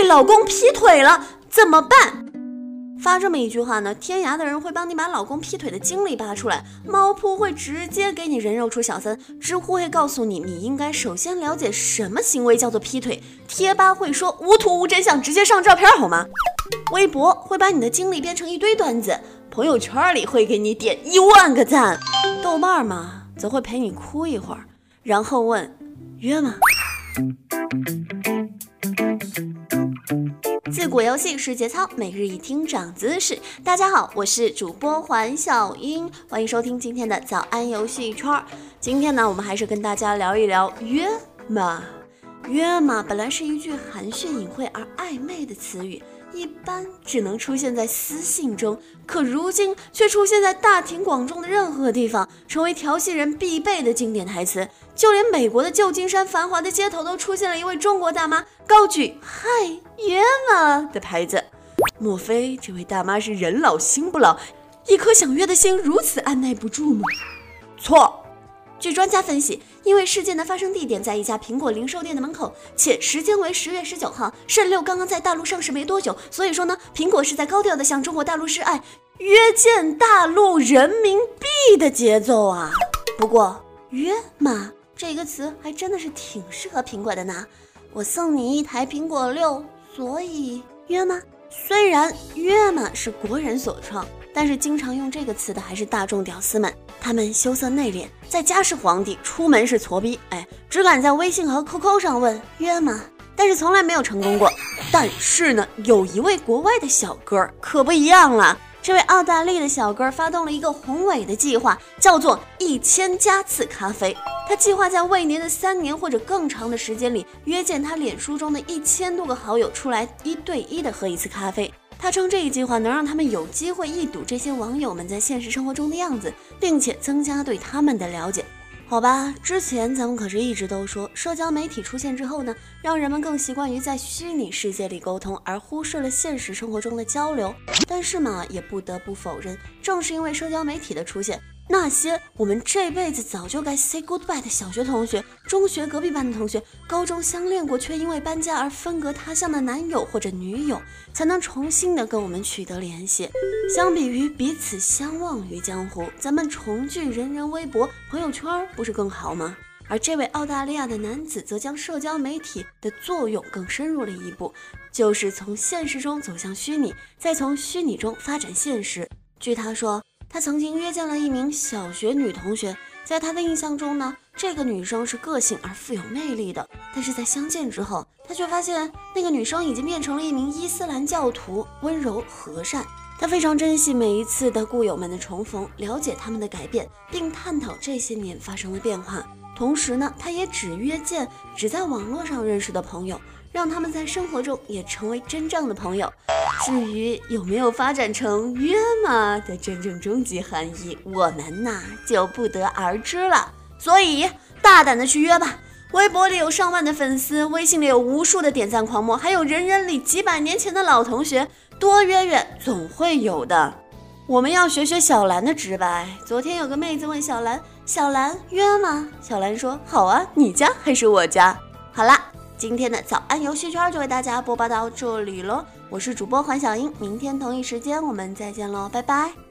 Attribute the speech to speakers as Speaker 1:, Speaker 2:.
Speaker 1: 老公劈腿了，怎么办？发这么一句话呢，天涯的人会帮你把老公劈腿的经历扒出来，猫扑会直接给你人肉出小三，知乎会告诉你你应该首先了解什么行为叫做劈腿，贴吧会说无图无真相直接上照片好吗？微博会把你的经历编成一堆段子，朋友圈里会给你点10000个赞，豆瓣嘛则会陪你哭一会儿，然后问约吗？自古游戏是节操，每日一听长姿势。大家好，我是主播环小英，欢迎收听今天的早安游戏圈。今天呢，我们还是跟大家聊一聊约吗？约吗本来是一句含蓄隐晦而暧昧的词语，一般只能出现在私信中，可如今却出现在大庭广众的任何地方，成为调戏人必备的经典台词。就连美国的旧金山繁华的街头都出现了一位中国大妈高举嗨约吗的牌子，莫非这位大妈是人老心不老，一颗想约的心如此按耐不住吗？错。据专家分析，因为事件的发生地点在一家苹果零售店的门口，且时间为10月19号，肾六刚刚在大陆上市没多久，所以说呢，苹果是在高调的向中国大陆示爱，约见大陆人民币的节奏啊。不过约吗这个词还真的是挺适合苹果的呢，我送你一台苹果6，所以约吗？虽然约吗是国人所创，但是经常用这个词的还是大众屌丝们，他们羞涩内敛，在家是皇帝，出门是矬逼，只敢在微信和 QQ 上问约吗，但是从来没有成功过。但是呢，有一位国外的小哥可不一样了，这位澳大利亚的小哥发动了一个宏伟的计划，叫做1000加次咖啡。他计划在未年的3年或者更长的时间里，约见他脸书中的1000多个好友出来1对1的喝一次咖啡。他称这一计划能让他们有机会一睹这些网友们在现实生活中的样子，并且增加对他们的了解。好吧，之前咱们可是一直都说，社交媒体出现之后呢，让人们更习惯于在虚拟世界里沟通，而忽视了现实生活中的交流。但是嘛，也不得不否认，正是因为社交媒体的出现，那些我们这辈子早就该 say goodbye 的小学同学、中学隔壁班的同学、高中相恋过却因为搬家而分隔他乡的男友或者女友，才能重新的跟我们取得联系。相比于彼此相忘于江湖，咱们重聚人人微博、朋友圈不是更好吗？而这位澳大利亚的男子则将社交媒体的作用更深入了一步，就是从现实中走向虚拟，再从虚拟中发展现实。据他说，他曾经约见了一名小学女同学，在他的印象中呢，这个女生是个性而富有魅力的，但是在相见之后，他却发现那个女生已经变成了一名伊斯兰教徒，温柔和善。他非常珍惜每一次的故友们的重逢，了解他们的改变，并探讨这些年发生的变化。同时呢，他也只约见只在网络上认识的朋友，让他们在生活中也成为真正的朋友。至于有没有发展成约吗的真正终极含义，我们呐就不得而知了。所以大胆的去约吧，微博里有上万的粉丝，微信里有无数的点赞狂魔，还有人人里几百年前的老同学，多约约总会有的。我们要学学小兰的直白。昨天有个妹子问小兰，小兰约吗？小兰说好啊，你家还是我家？好啦，今天的早安游戏圈就为大家播报到这里了，我是主播环小英，明天同一时间我们再见喽，拜拜。